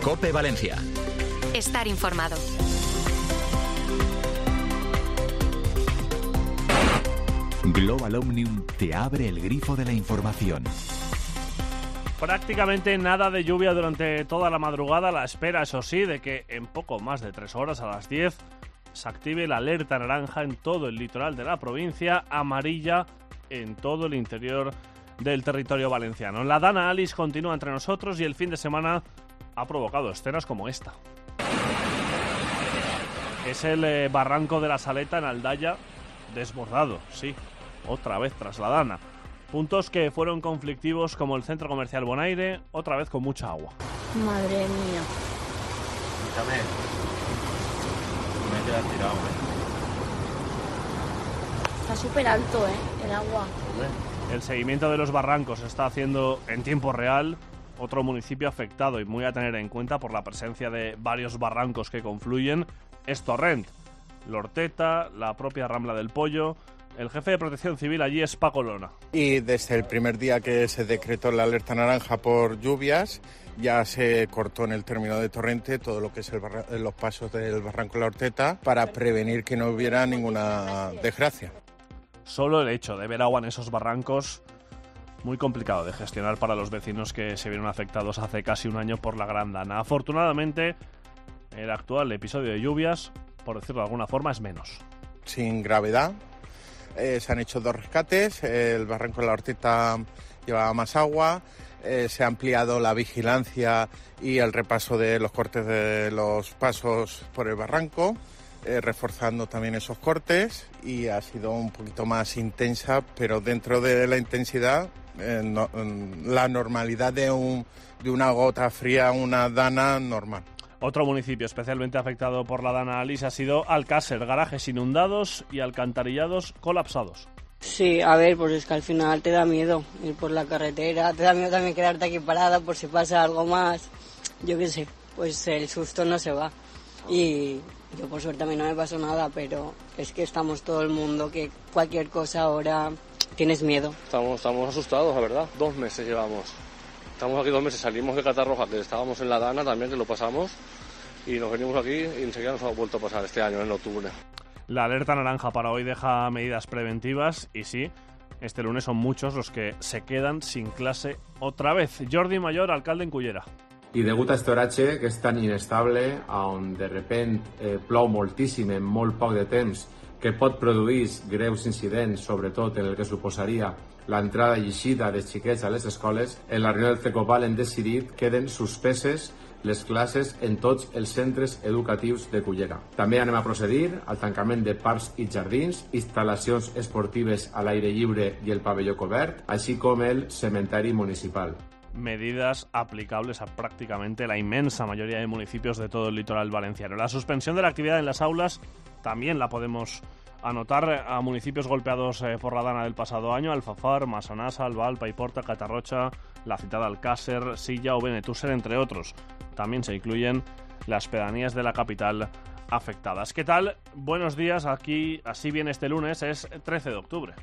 COPE Valencia. Estar informado. Global Omnium te abre el grifo de la información. Prácticamente nada de lluvia durante toda la madrugada, la espera, eso sí, de que en poco más de 3 horas, a las 10, se active la alerta naranja en todo el litoral de la provincia, amarilla en todo el interior del territorio valenciano. La Dana Alice continúa entre nosotros y el fin de semana ha provocado escenas como esta. Es el barranco de la Saleta en Aldaya, desbordado, sí, otra vez tras la Dana. Puntos que fueron conflictivos como el centro comercial Bonaire, otra vez con mucha agua. Madre mía. Escúchame, me he quedado tirado, Está súper alto, el agua. El seguimiento de los barrancos se está haciendo en tiempo real. Otro municipio afectado y muy a tener en cuenta por la presencia de varios barrancos que confluyen es Torrent, L'Horteta, la propia Rambla del Pollo. El jefe de Protección Civil allí es Paco Lona. Y desde el primer día que se decretó la alerta naranja por lluvias, ya se cortó en el término de Torrente todo lo que es los pasos del barranco La Horteta para prevenir que no hubiera ninguna desgracia. Solo el hecho de ver agua en esos barrancos, muy complicado de gestionar para los vecinos que se vieron afectados hace casi un año por la Gran Dana. Afortunadamente, el actual episodio de lluvias, por decirlo de alguna forma, es menos. Sin gravedad. Se han hecho 2 rescates, el barranco de La Horteta llevaba más agua, se ha ampliado la vigilancia y el repaso de los cortes de los pasos por el barranco, reforzando también esos cortes, y ha sido un poquito más intensa, pero dentro de la intensidad, la normalidad de una gota fría, una dana normal. Otro municipio especialmente afectado por la Dana Alice ha sido Alcácer, garajes inundados y alcantarillados colapsados. Sí, a ver, pues es que al final te da miedo ir por la carretera, te da miedo también quedarte aquí parada por si pasa algo más, yo qué sé, pues el susto no se va. Y yo por suerte a mí no me pasó nada, pero es que estamos todo el mundo, que cualquier cosa ahora tienes miedo. Estamos asustados, la verdad, 2 meses llevamos. Estamos aquí 2 meses, salimos de Catarroja, que estábamos en la Dana también, que lo pasamos, y nos venimos aquí y enseguida nos ha vuelto a pasar este año, en octubre. La alerta naranja para hoy deja medidas preventivas y sí, este lunes son muchos los que se quedan sin clase otra vez. Jordi Mayor, alcalde en Cullera. I degut a este oratge, que és tan inestable, on de repent plou moltíssim en molt poc de temps, que pot produir greus incidents, sobretot en el que suposaria l'entrada i eixida dels xiquets a les escoles, en la reunió del CECOPAL hem decidit que queden suspeses les classes en tots els centres educatius de Cullera. També anem a procedir al tancament de parcs i jardins, instal·lacions esportives a l'aire lliure i el pavelló cobert, així com el cementeri municipal. Medidas aplicables a prácticamente la inmensa mayoría de municipios de todo el litoral valenciano. La suspensión de la actividad en las aulas también la podemos anotar a municipios golpeados por la Dana del pasado año: Alfafar, Massanassa, Albal, Paiporta, Catarrocha, la citada Alcácer, Silla o Benetúser, entre otros. También se incluyen las pedanías de la capital afectadas. ¿Qué tal? Buenos días, aquí así viene este lunes, es 13 de octubre.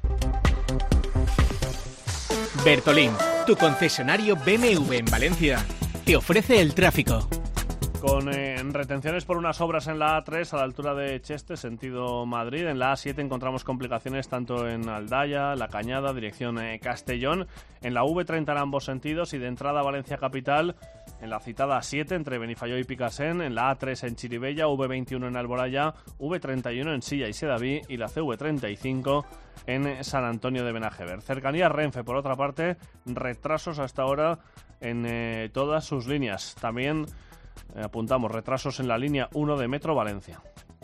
Bertolín, tu concesionario BMW en Valencia, te ofrece el tráfico. Con retenciones por unas obras en la A3 a la altura de Cheste, sentido Madrid. En la A7 encontramos complicaciones tanto en Aldaya, La Cañada, dirección Castellón. En la V30 en ambos sentidos y de entrada a Valencia Capital, en la citada A7 entre Benifayó y Picassent, en la A3 en Chirivella, V21 en Alboraya, V31 en Silla y Sedaví y la CV35 en San Antonio de Benajever. Cercanía Renfe, por otra parte, retrasos hasta ahora en todas sus líneas. También apuntamos retrasos en la línea 1 de Metro Valencia.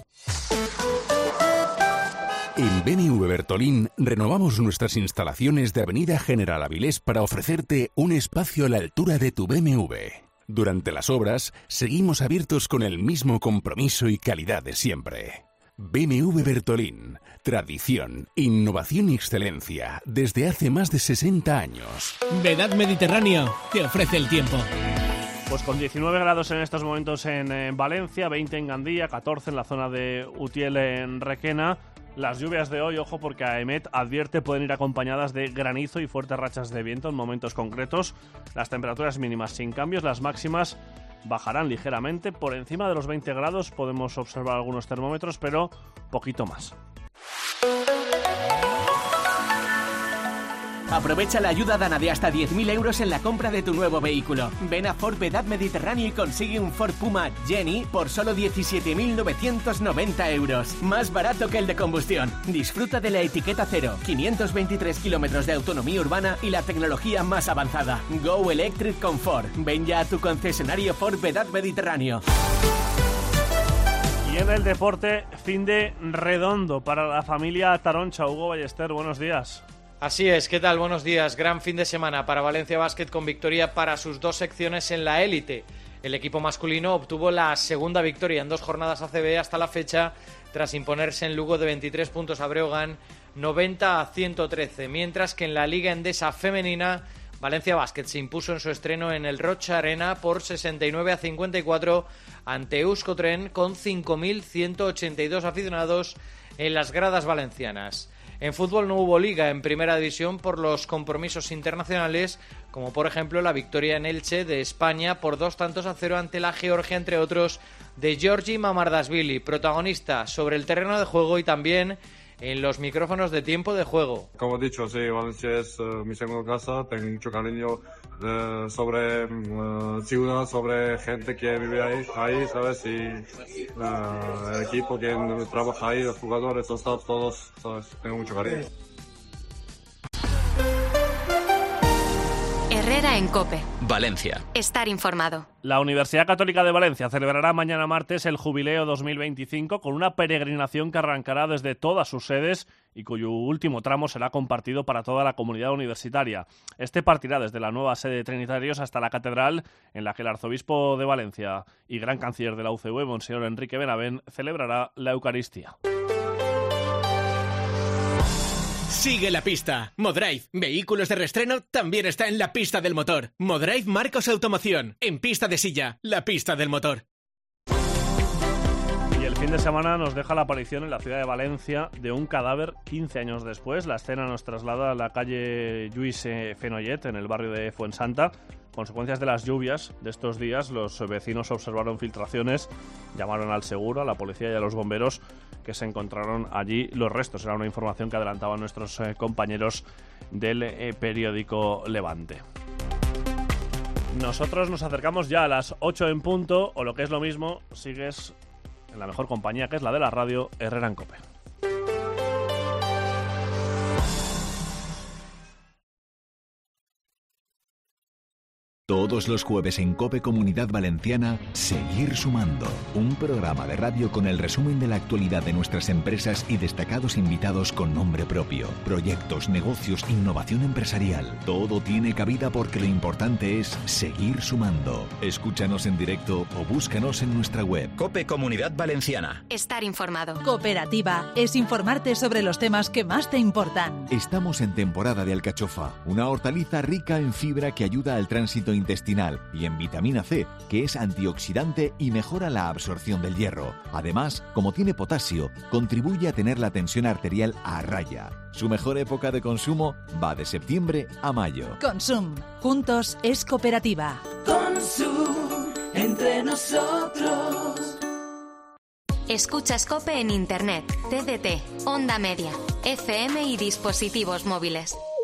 En BMW Bertolín renovamos nuestras instalaciones de Avenida General Avilés para ofrecerte un espacio a la altura de tu BMW. Durante las obras, seguimos abiertos con el mismo compromiso y calidad de siempre. BMW Bertolín, tradición, innovación y excelencia desde hace más de 60 años. Vedad Mediterráneo te ofrece el tiempo. Pues con 19 grados en estos momentos en Valencia, 20 en Gandía, 14 en la zona de Utiel en Requena. Las lluvias de hoy, ojo, porque AEMET advierte pueden ir acompañadas de granizo y fuertes rachas de viento en momentos concretos. Las temperaturas mínimas sin cambios, las máximas bajarán ligeramente. Por encima de los 20 grados podemos observar algunos termómetros, pero poquito más. Aprovecha la ayuda Dana de hasta 10.000 euros en la compra de tu nuevo vehículo. Ven a Ford Vedad Mediterráneo y consigue un Ford Puma Jenny por solo 17.990 euros. Más barato que el de combustión. Disfruta de la etiqueta cero, 523 kilómetros de autonomía urbana y la tecnología más avanzada. Go Electric con Ford. Ven ya a tu concesionario Ford Vedad Mediterráneo. Y en el deporte, fin de redondo para la familia Taroncha. Hugo Ballester, buenos días. Así es, ¿qué tal? Buenos días. Gran fin de semana para Valencia Basket con victoria para sus dos secciones en la élite. El equipo masculino obtuvo la segunda victoria en 2 jornadas ACB hasta la fecha tras imponerse en Lugo de 23 puntos a Breogán 90-113, mientras que en la Liga Endesa femenina Valencia Basket se impuso en su estreno en el Rocha Arena por 69-54 ante Euskotren con 5.182 aficionados en las gradas valencianas. En fútbol no hubo liga en primera división por los compromisos internacionales, como por ejemplo la victoria en Elche de España por 2-0 ante la Georgia, entre otros, de Giorgi Mamardashvili, protagonista sobre el terreno de juego y también en los micrófonos de tiempo de juego. Como he dicho, sí, Valencia es mi segunda casa, tengo mucho cariño sobre ciudad, sobre gente que vive ahí, ¿sabes? Y el equipo que trabaja ahí, los jugadores, los staff, todos, ¿sabes? Tengo mucho cariño. Herrera en COPE. Valencia. Estar informado. La Universidad Católica de Valencia celebrará mañana martes el Jubileo 2025 con una peregrinación que arrancará desde todas sus sedes y cuyo último tramo será compartido para toda la comunidad universitaria. Este partirá desde la nueva sede de Trinitarios hasta la catedral, en la que el arzobispo de Valencia y gran canciller de la UCV, Monseñor Enrique Benavent, celebrará la Eucaristía. Sigue la pista. Modrive, vehículos de reestreno, también está en la pista del motor. Modrive Marcos Automoción, en pista de silla, la pista del motor. Y el fin de semana nos deja la aparición en la ciudad de Valencia de un cadáver 15 años después. La escena nos traslada a la calle Lluís Fenollet, en el barrio de Fuensanta. Consecuencias de las lluvias de estos días, los vecinos observaron filtraciones, llamaron al seguro, a la policía y a los bomberos, que se encontraron allí los restos. Era una información que adelantaban nuestros compañeros del periódico Levante. Nosotros nos acercamos ya a las 8 en punto, o lo que es lo mismo, sigues en la mejor compañía, que es la de la radio, Herrera en COPE. Todos los jueves en COPE Comunidad Valenciana, Seguir Sumando. Un programa de radio con el resumen de la actualidad de nuestras empresas y destacados invitados con nombre propio. Proyectos, negocios, innovación empresarial. Todo tiene cabida porque lo importante es seguir sumando. Escúchanos en directo o búscanos en nuestra web. COPE Comunidad Valenciana. Estar informado. Cooperativa es informarte sobre los temas que más te importan. Estamos en temporada de alcachofa, una hortaliza rica en fibra que ayuda al tránsito intestinal y en vitamina C, que es antioxidante y mejora la absorción del hierro. Además, como tiene potasio, contribuye a tener la tensión arterial a raya. Su mejor época de consumo va de septiembre a mayo. Consum. Juntos es cooperativa. Consum. Entre nosotros. Escuchas COPE en Internet, TDT, Onda Media, FM y dispositivos móviles.